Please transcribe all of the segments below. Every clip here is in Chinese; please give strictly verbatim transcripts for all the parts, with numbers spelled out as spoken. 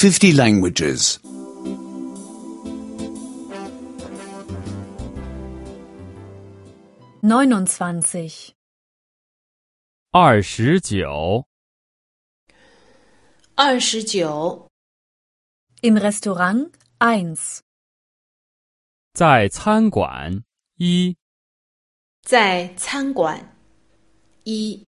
fifty languages. 29. 二十九。 二十九， Im Restaurant eins. 在餐馆一。 在餐馆一。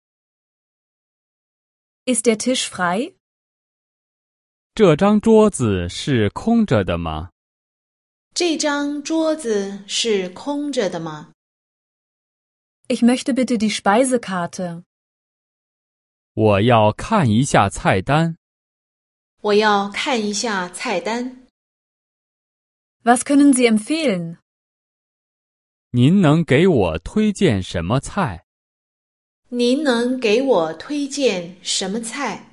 Ist der Tisch frei? 这张桌子是空着的吗？ 这张桌子是空着的吗？ Ich möchte bitte die Speisekarte. 我要看一下菜单。 我要看一下菜单。 Was können Sie empfehlen? 您能给我推荐什么菜？ 您能给我推荐什么菜？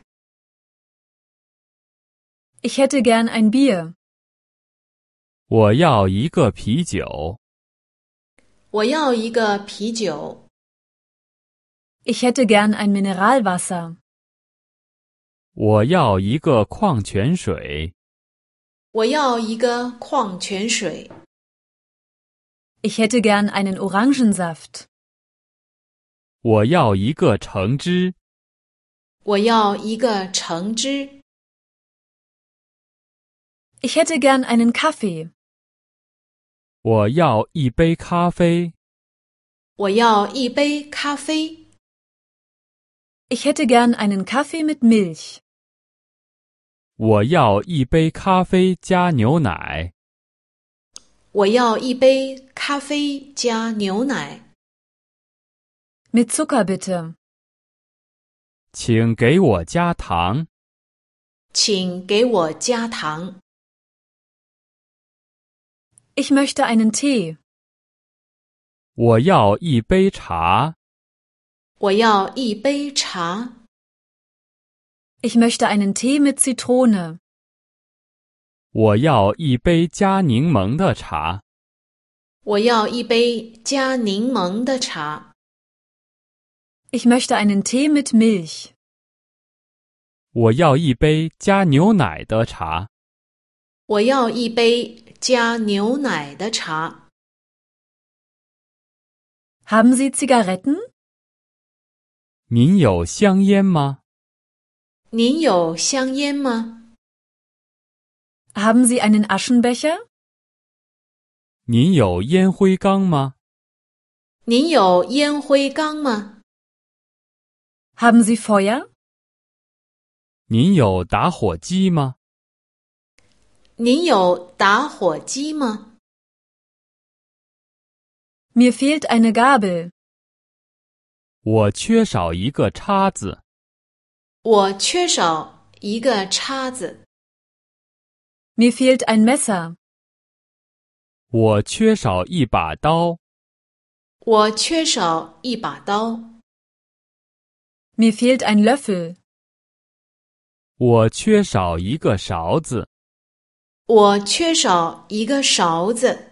Ich hätte gern ein Bier. 我要一个啤酒。 我要一个啤酒。 Ich hätte gern ein Mineralwasser. 我要一个矿泉水。 我要一个矿泉水。 Ich hätte gern einen Orangensaft. 我要一个橙汁。 我要一个橙汁。 Ich hätte gern einen Kaffee. 我要一杯咖啡。 我要一杯咖啡。 Ich hätte gern einen Kaffee mit Milch. 我要一杯咖啡加牛奶。 我要一杯咖啡加牛奶。 Mit Zucker bitte. 请给我加糖。 请给我加糖。 Ich möchte einen Tee. 我要一杯茶。 我要一杯茶。 Ich möchte einen Tee mit Zitrone. 我要一杯加柠檬的茶。 我要一杯加柠檬的茶。 Ich möchte einen Tee mit Milch. 我要一杯加牛奶的茶。 我要一杯加牛奶的茶。 Haben Sie Zigaretten? 您有香烟吗？ 您有香烟吗？ Haben Sie einen Aschenbecher? 您有烟灰缸吗？ 您有烟灰缸吗？ Haben Sie Feuer? 您有打火机吗？ 您有打火机吗？ Mir fehlt eine Gabel. 我缺少一个叉子。 我缺少一个叉子。 Mir fehlt ein Messer. 我缺少一把刀。 我缺少一把刀。 Mir fehlt ein Löffel. 我缺少一个勺子。 我缺少一个勺子。